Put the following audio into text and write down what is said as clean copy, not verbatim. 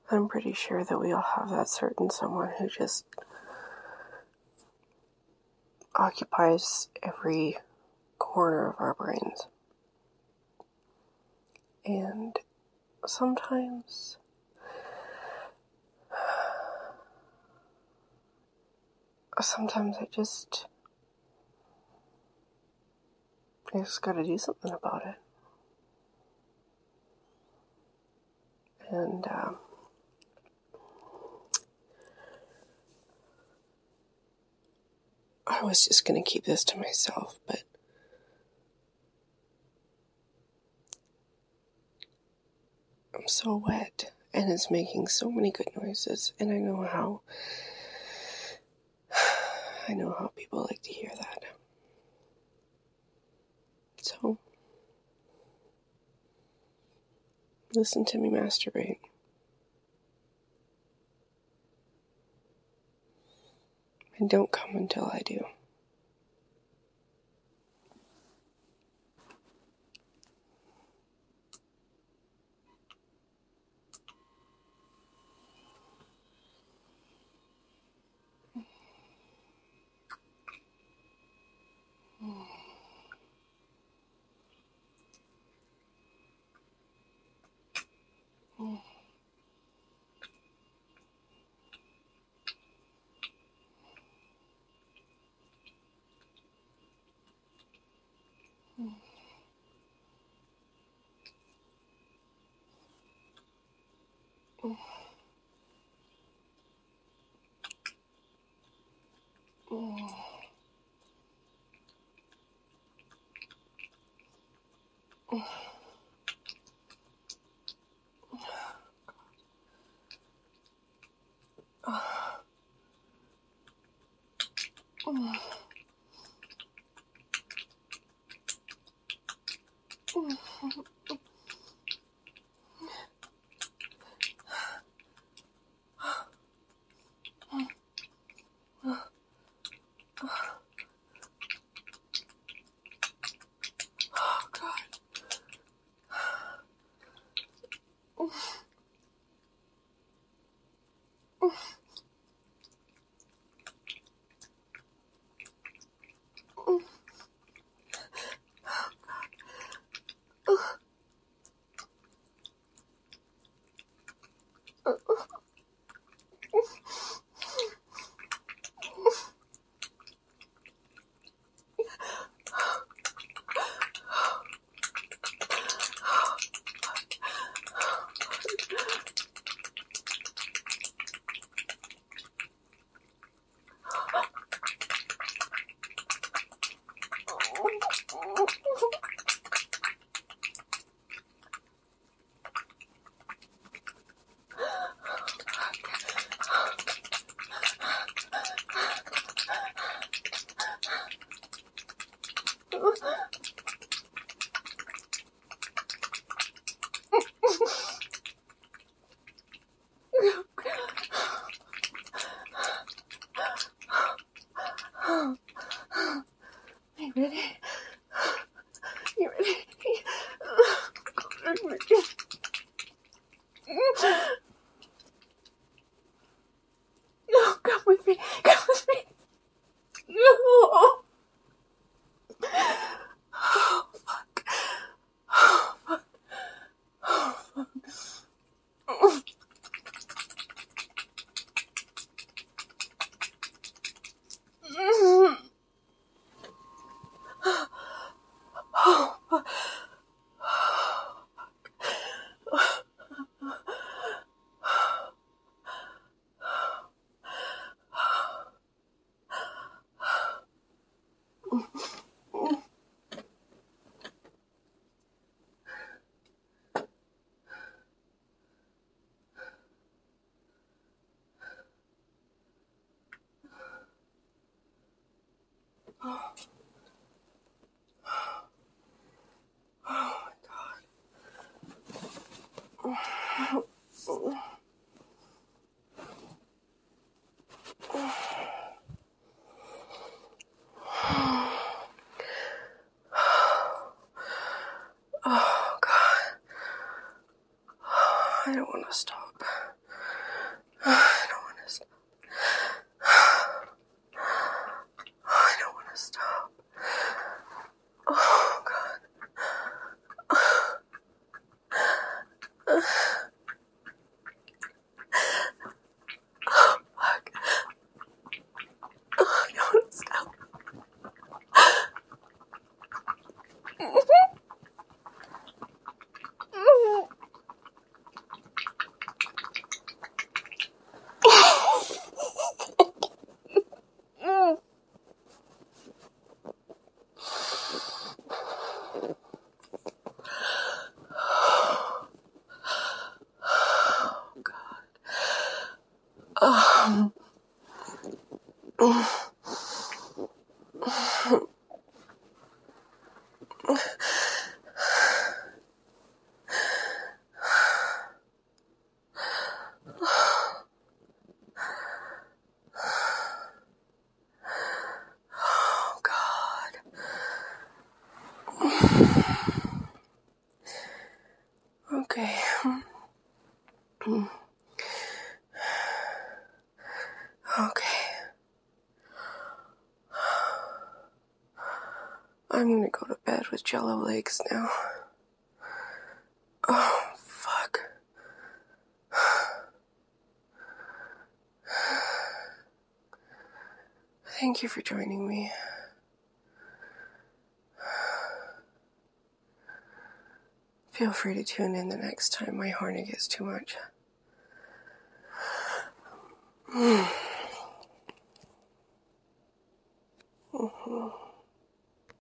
I'm pretty sure that we all have that certain someone who just occupies every corner of our brains. And sometimes I just gotta do something about it. And I was just gonna keep this to myself, but I'm so wet and it's making so many good noises, and I know how people like to hear that. So listen to me masturbate. And don't come until I do. You ready? You ready? No, come with me. Come with me. No. Oh, fuck. Oh, fuck. Oh, fuck. Oh. Oh, God. I don't want to stop. Oh, fuck. Oh, no, stop. Oh, God. Okay. Okay. I'm gonna go to bed with jello legs now. Oh, fuck. Thank you for joining me. Feel free to tune in the next time my horny gets too much.